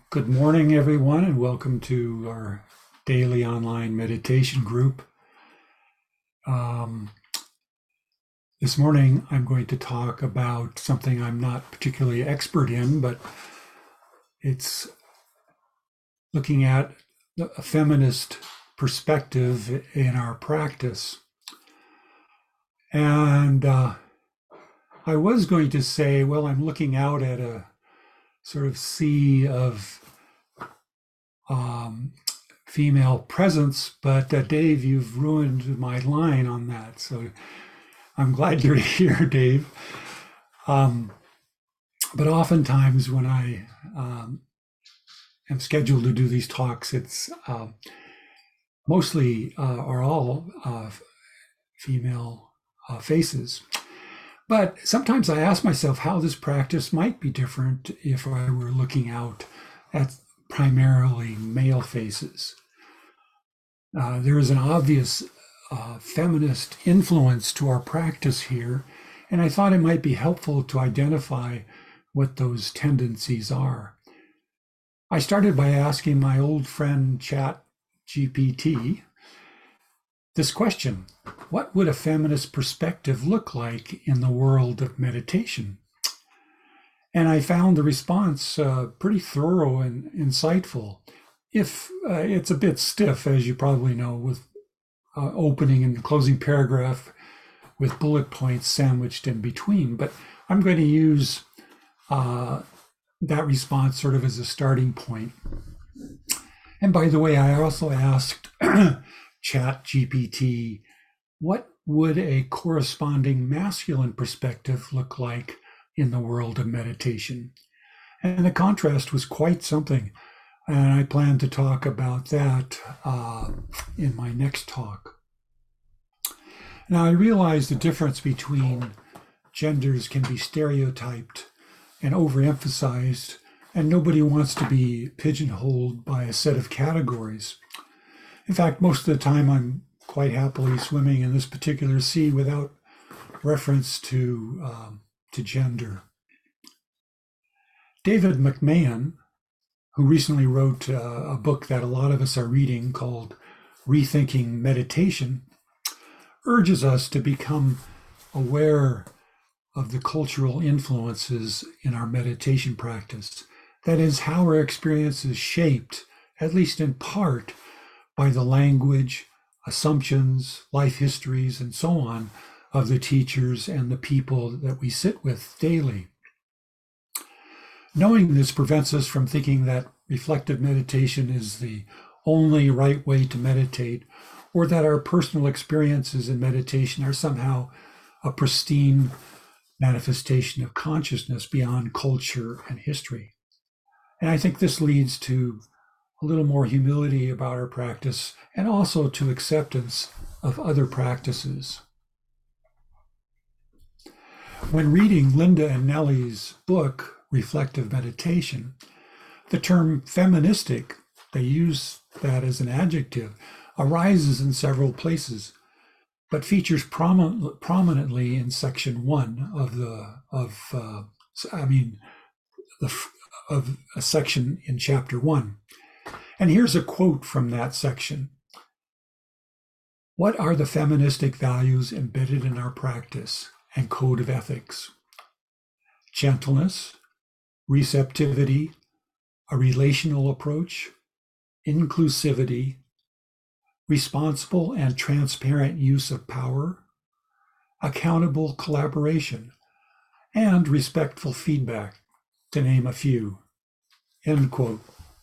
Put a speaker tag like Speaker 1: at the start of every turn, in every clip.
Speaker 1: Good morning, everyone, and welcome to our daily online meditation group. Um, this morning, I'm going to talk about something I'm not particularly expert in, but it's looking at a feminist perspective in our practice. And I was going to say, well, I'm looking out at a sort of sea of um, female presence, but Dave, you've ruined my line on that. So I'm glad you're here, Dave. Um, but oftentimes when I am scheduled to do these talks, it's mostly or all female faces. But sometimes I ask myself how this practice might be different if I were looking out at primarily male faces. There is an obvious feminist influence to our practice here, and I thought it might be helpful to identify what those tendencies are. I started by asking my old friend Chat GPT this question: what would a feminist perspective look like in the world of meditation? And I found the response pretty thorough and insightful. If it's a bit stiff, as you probably know, with opening and closing paragraph with bullet points sandwiched in between. But I'm going to use that response sort of as a starting point. And by the way, I also asked Chat GPT, what would a corresponding masculine perspective look like in the world of meditation? And the contrast was quite something. And I plan to talk about that in my next talk. Now, I realize the difference between genders can be stereotyped and overemphasized, and nobody wants to be pigeonholed by a set of categories. In fact, most of the time I'm quite happily swimming in this particular sea without reference to gender. David McMahon, who recently wrote a book that a lot of us are reading called Rethinking Meditation, urges us to become aware of the cultural influences in our meditation practice. That is, how our experience is shaped, at least in part, by the language, assumptions, life histories, and so on of the teachers and the people that we sit with daily. Knowing this prevents us from thinking that reflective meditation is the only right way to meditate, or that our personal experiences in meditation are somehow a pristine manifestation of consciousness beyond culture and history. And I think this leads to a little more humility about our practice and also to acceptance of other practices. When reading Linda and Nellie's book, Reflective Meditation, the term feministic, they use that as an adjective, arises in several places, but features prominently in section 1 of a section in chapter 1. And here's a quote from that section. What are the feministic values embedded in our practice and code of ethics? Gentleness, receptivity, a relational approach, inclusivity, responsible and transparent use of power, accountable collaboration, and respectful feedback, to name a few. End quote.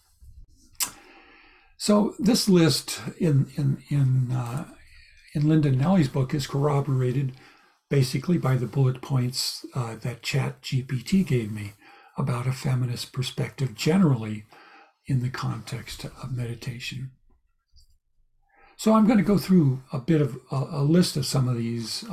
Speaker 1: So this list in Linda and Nellie's book is corroborated basically by the bullet points that Chat GPT gave me about a feminist perspective generally in the context of meditation. So I'm going to go through a bit of a list of some of these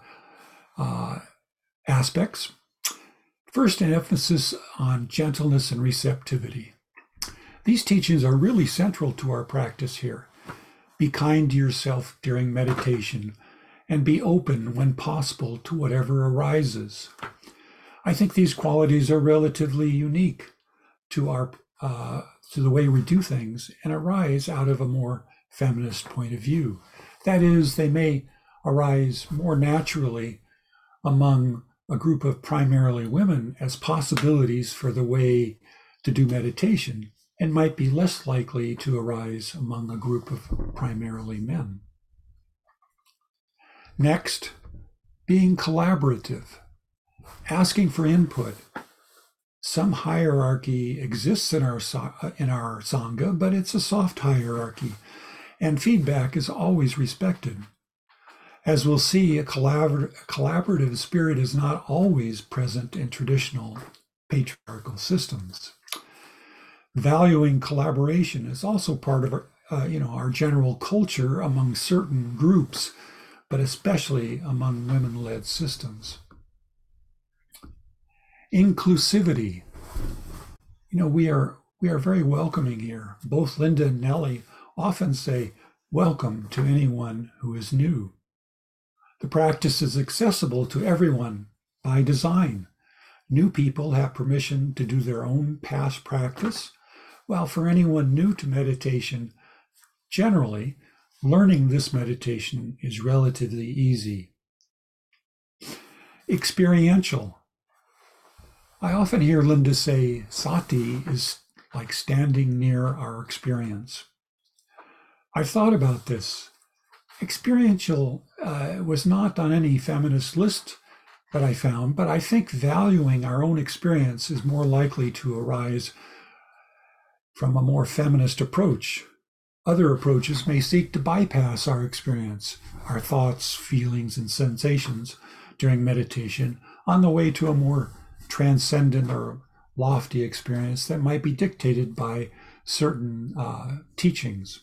Speaker 1: aspects. First, an emphasis on gentleness and receptivity. These teachings are really central to our practice here. Be kind to yourself during meditation and be open when possible to whatever arises. I think these qualities are relatively unique to our to the way we do things and arise out of a more feminist point of view. That is, they may arise more naturally among a group of primarily women as possibilities for the way to do meditation, and might be less likely to arise among a group of primarily men. Next, being collaborative, asking for input. Some hierarchy exists in our Sangha, but it's a soft hierarchy, and feedback is always respected. As we'll see, a collaborative spirit is not always present in traditional patriarchal systems. Valuing collaboration is also part of our general culture among certain groups, but especially among women-led systems. Inclusivity. We are very welcoming here. Both Linda and Nellie often say, "Welcome to anyone who is new." The practice is accessible to everyone by design. New people have permission to do their own past practice, while for anyone new to meditation, generally, learning this meditation is relatively easy. Experiential. I often hear Linda say, "Sati is like standing near our experience." I've thought about this. Experiential was not on any feminist list that I found, but I think valuing our own experience is more likely to arise from a more feminist approach. Other approaches may seek to bypass our experience, our thoughts, feelings, and sensations during meditation on the way to a more transcendent or lofty experience that might be dictated by certain teachings.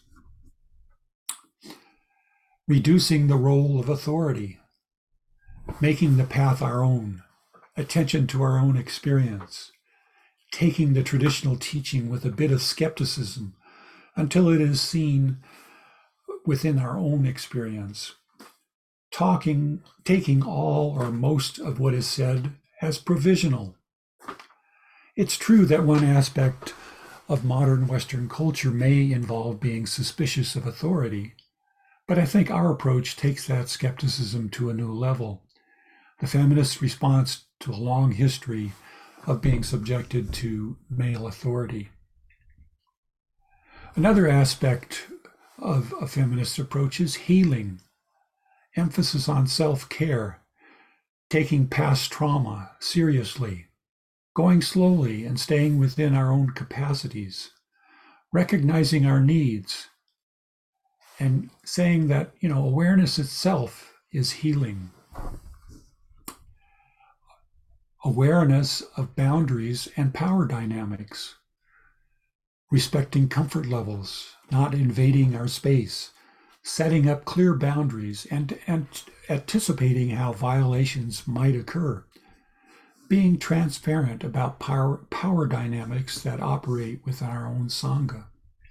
Speaker 1: Reducing the role of authority, making the path our own, attention to our own experience, taking the traditional teaching with a bit of skepticism until it is seen within our own experience, taking all or most of what is said as provisional. It's true that one aspect of modern Western culture may involve being suspicious of authority, but I think our approach takes that skepticism to a new level. The feminist response to a long history of being subjected to male authority. Another aspect of a feminist approach is healing, emphasis on self-care, taking past trauma seriously, going slowly and staying within our own capacities, recognizing our needs, and saying that, awareness itself is healing. Awareness of boundaries and power dynamics, respecting comfort levels, not invading our space, setting up clear boundaries and anticipating how violations might occur, being transparent about power dynamics that operate within our own Sangha.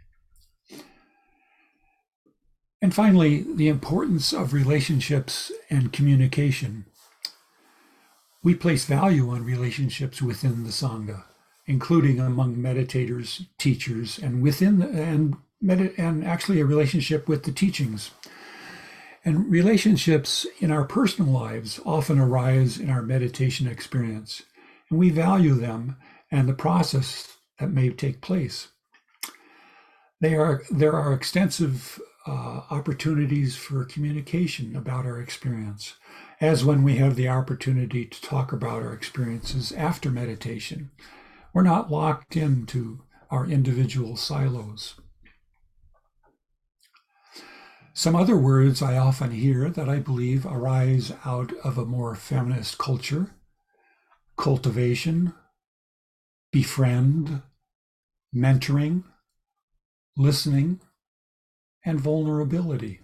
Speaker 1: And finally, the importance of relationships and communication. We place value on relationships within the Sangha, including among meditators, teachers, and and actually a relationship with the teachings. And relationships in our personal lives often arise in our meditation experience, and we value them and the process that may take place. There are extensive opportunities for communication about our experience, as when we have the opportunity to talk about our experiences after meditation. We're not locked into our individual silos. Some other words I often hear that I believe arise out of a more feminist culture: cultivation, befriend, mentoring, listening, and vulnerability.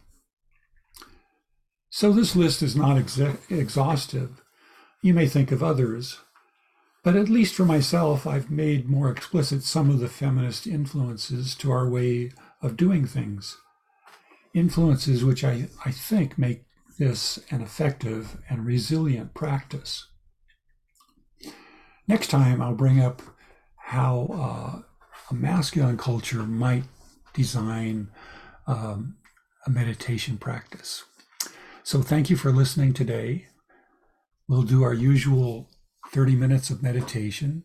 Speaker 1: So this list is not exhaustive. You may think of others, but at least for myself, I've made more explicit some of the feminist influences to our way of doing things. Influences which I think make this an effective and resilient practice. Next time, I'll bring up how a masculine culture might design a meditation practice. So thank you for listening today. We'll do our usual 30 minutes of meditation.